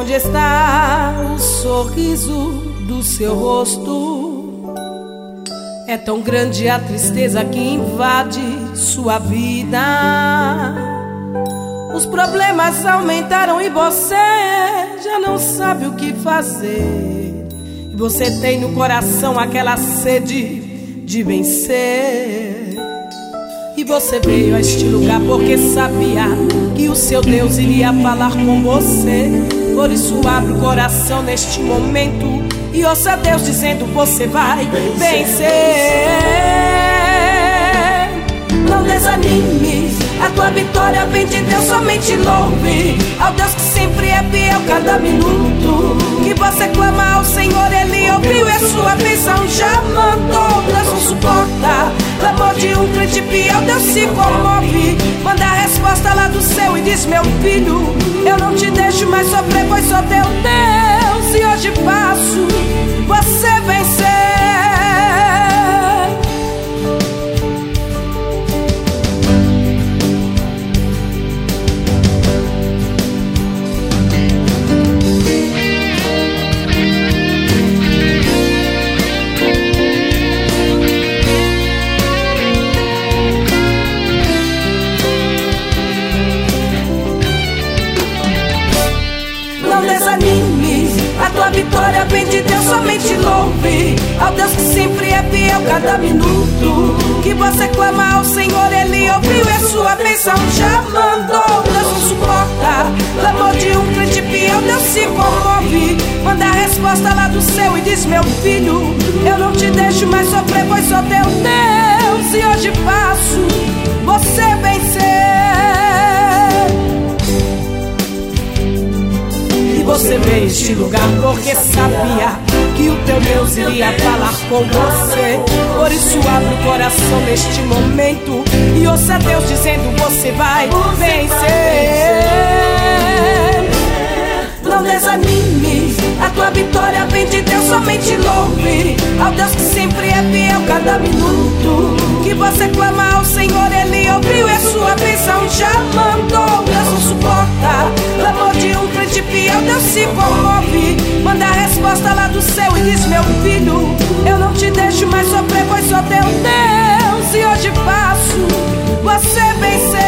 Onde está o sorriso do seu rosto? É tão grande a tristeza que invade sua vida. Os problemas aumentaram e você já não sabe o que fazer. E você tem no coração aquela sede de vencer. E você veio a este lugar porque sabia que o seu Deus iria falar com você. Por isso abre o coração neste momento e ouça Deus dizendo: você vai vencer. Não desanimes, a tua vitória vem de Deus, somente louve ao Deus que sempre é fiel cada minuto. Que você clama ao Senhor, Ele ouviu e a sua bênção já mandou. Deus não suporta clamor de um crente fiel, Deus se comove. Manda a resposta lá do céu e diz: meu filho, eu não te deixo mais sofrer, pois sou teu Deus e hoje faço você vencer. A tua vitória vem de Deus, somente louve ao Deus que sempre é fiel cada minuto. Que você clama ao Senhor, Ele ouviu e a sua bênção já mandou. Deus não suporta clamor de um crente fiel, Deus se comove. Manda a resposta lá do céu e diz: meu filho, eu não te deixo mais sofrer, pois sou teu Deus e hoje faço você vencer. Você veio a este lugar porque sabia que o teu Deus iria falar com você. Por isso abre o coração neste momento e ouça Deus dizendo: você vai vencer. Não desanimes, a tua vitória vem de Deus, somente louve ao Deus que sempre é fiel cada minuto. Que você clama ao Senhor, Ele ouviu e a sua bênção já mandou. Deus não suporta clamor de um crente fiel, Deus se comove. Manda a resposta lá do céu e diz: meu filho, eu não te deixo mais sofrer, pois sou teu Deus e hoje faço você vencer.